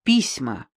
Письма.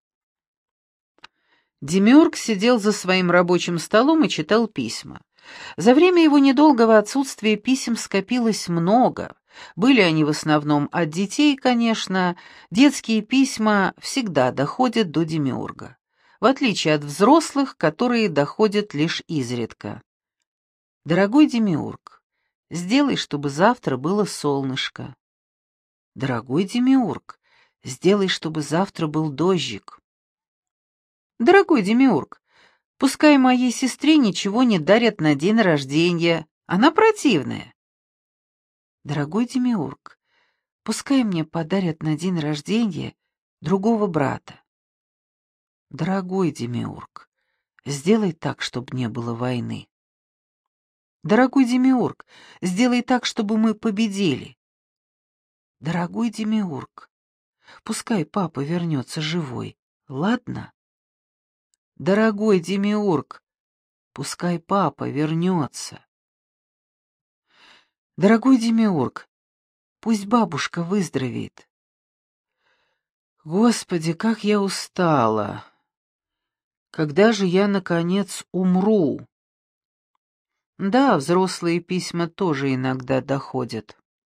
Демиург сидел за своим рабочим столом и читал письма. За время его недолгого отсутствия писем скопилось много. Были они в основном от детей, конечно. Детские письма всегда доходят до Демиурга, в отличие от взрослых, которые доходят лишь изредка. «Дорогой Демиург, сделай, чтобы завтра было солнышко». «Дорогой Демиург, сделай, чтобы завтра был дождик». «Дорогой Демиург, пускай моей сестре ничего не дарят на день рождения, она противная». «Дорогой Демиург, пускай мне подарят на день рождения другого брата». «Дорогой Демиург, сделай так, чтобы не было войны». «Дорогой Демиург, сделай так, чтобы мы победили». «Дорогой Демиург, пускай папа вернется живой, ладно?» «Дорогой Демиург, пускай папа вернется». «Дорогой Демиург, пусть бабушка выздоровеет». Господи, как я устала! Когда же я, наконец, умру? Да, взрослые письма тоже иногда доходят.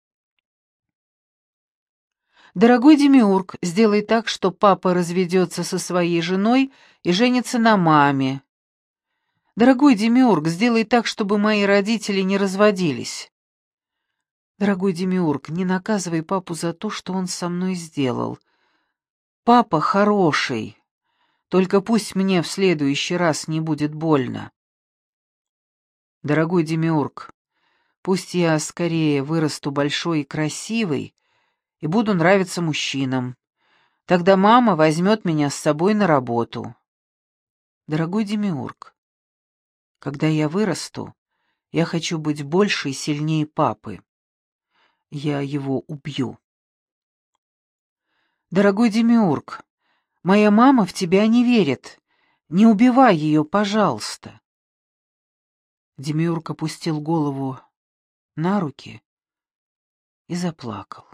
Дорогой Демиург, сделай так, что папа разведется со своей женой и женится на маме. Дорогой Демиург, сделай так, чтобы мои родители не разводились. Дорогой Демиург, не наказывай папу за то, что он со мной сделал. Папа хороший, только пусть мне в следующий раз не будет больно. Дорогой Демиург, пусть я скорее вырасту большой и красивой и буду нравиться мужчинам. Тогда мама возьмет меня с собой на работу. Дорогой Демиург, когда я вырасту, я хочу быть больше и сильнее папы. Я его убью. Дорогой Демиург, моя мама в тебя не верит. Не убивай ее, пожалуйста. Демиург опустил голову на руки и заплакал.